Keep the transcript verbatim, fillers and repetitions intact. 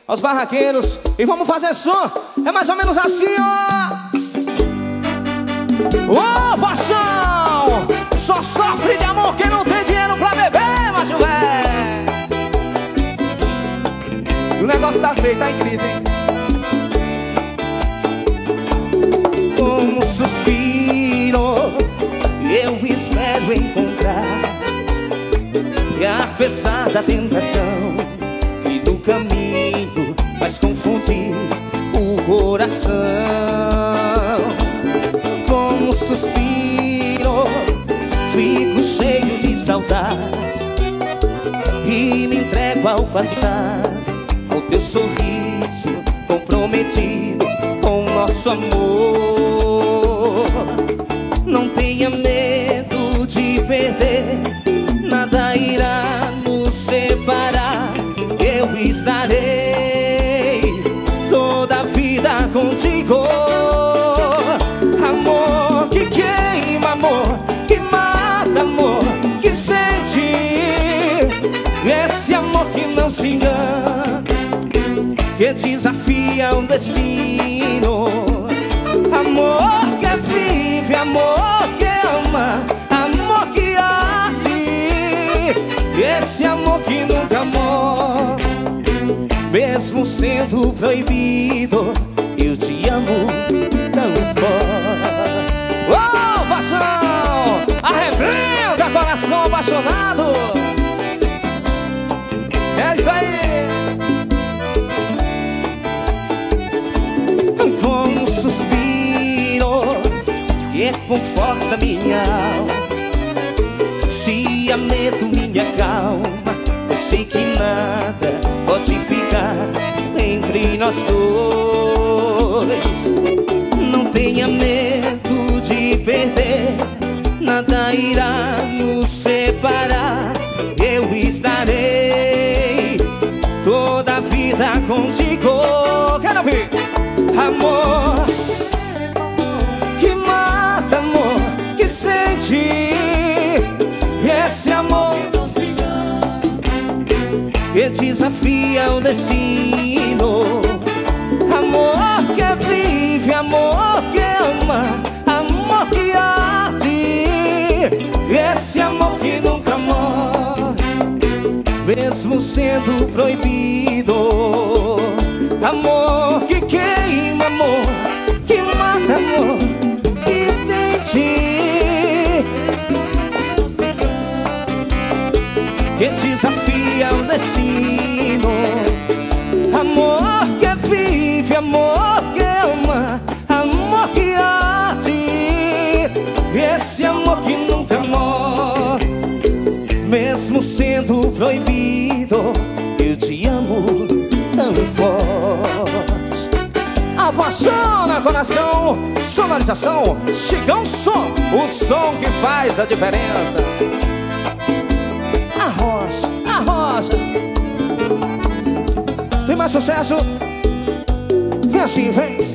aos barraqueiros. E vamos fazer som. É mais ou menos assim, ó. Ô, paixão! Só sofre de amor quem não tem dinheiro pra beber, macho velho. O negócio tá feio, tá em crise, hein? Como suspiro, eu espero encontrar, e apesar da tentação que do caminho faz confundir o coração. Como suspiro, fico cheio de saudades e me entrego ao passado, ao teu sorriso comprometido com nosso amor. Não tenha medo de perder, nada irá nos separar. Eu estarei toda a vida contigo. Amor que queima, amor que mata, amor que sente, esse amor que não se engana, que desafia o destino. Amor que vive, amor que ama, amor que arde, esse amor que nunca morre. Mesmo sendo proibido, eu te amo tão forte. Oh, paixão! Arrebenta coração apaixonado. É isso aí. Como suspiro que conforta minha alma, se há medo minha calma, eu sei que nada pode ficar entre nós dois. Não tenha medo de perder, nada irá nos separar. Eu estarei toda a vida contigo. Quero ouvir. Amor que mata, amor que sente, esse amor que desafia o destino. Amor que vive, amor que ama, amor que arde, esse amor que nunca morre, mesmo sendo proibido. Amor que queima, amor que mata, amor que sente, que desafia o destino. Amor que vive, amor que ama, amor que arde, esse amor que nunca morre, mesmo sendo proibido. Eu te amo tão forte. Apaixona coração, sonorização, Chigão Som, o som que faz a diferença. Arrocha, arrocha. Tem mais sucesso? Vem assim, vem.